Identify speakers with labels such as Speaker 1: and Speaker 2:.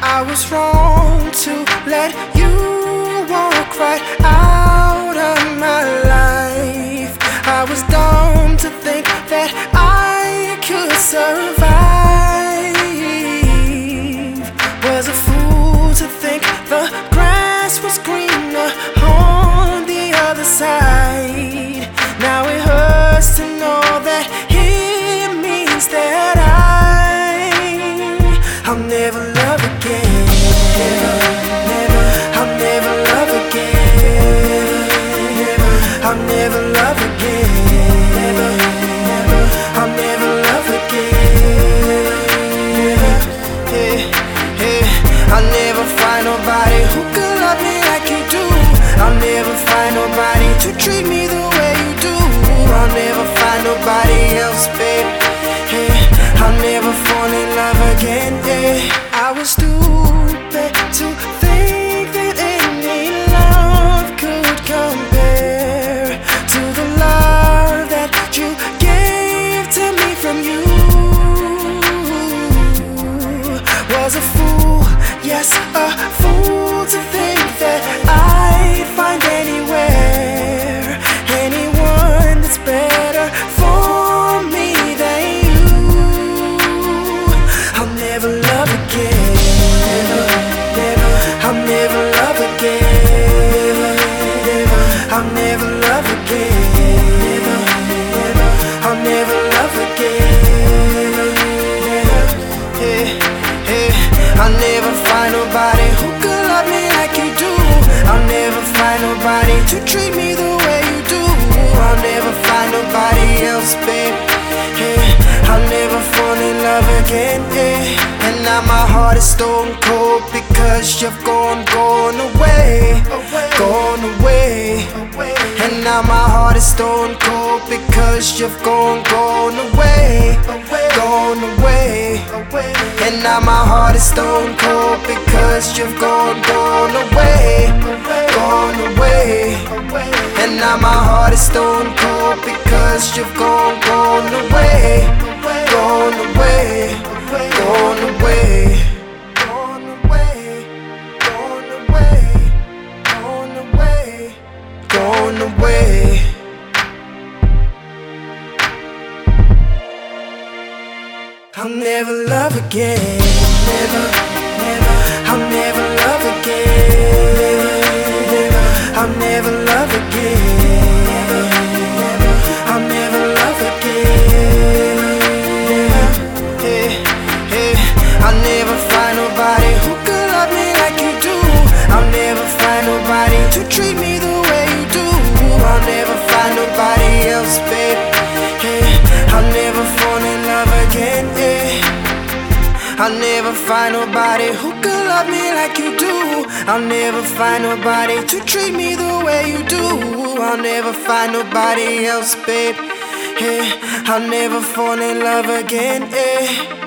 Speaker 1: I was wrong to let you walk right out of my life. I was dumb to think that I could survive. Was a fool to think the grass was greener on the other side. Now it hurts to know that it means that I'll never love again. I'll never love again. I'll never love again. I'll never love again. I'll never find nobody who could love me like you do. I'll never find nobody to treat me the way you do. I'll never find nobody else, babe. I'll never fall in love again. I was stupid to think that any love could compare to the love that you gave to me from you. Was a fool, yes, a fool to think that I'd find anywhere anyone that's better for me than you. I'll never love again. I'll never love again. I'll never love again. I'll never love again. I'll never find nobody who could love me like you do. I'll never find nobody to treat me the way you do. I'll never find nobody else, babe. I'll never fall in love again. And now my heart is stone cold because you've gone away. Gone away. And now my heart is stone cold because you've gone away. Gone away. And now my heart is stone cold because you've gone away. Gone away. And now my heart is stone cold because you've gone away. Gone away. Gone away. Gone away. Gone away. Gone away. Gone away. I'll never love again. Never, never. I'll never love again. I'll never love again. I'll never love again. I'll never find nobody who could love me like you do. I'll never find nobody to treat me the way you do. I'll never find nobody else, babe. I'll never fall in love again. I'll never find nobody who could love me like you do. I'll never find nobody to treat me the way you do. I'll never find nobody else, babe. I'll never fall in love again.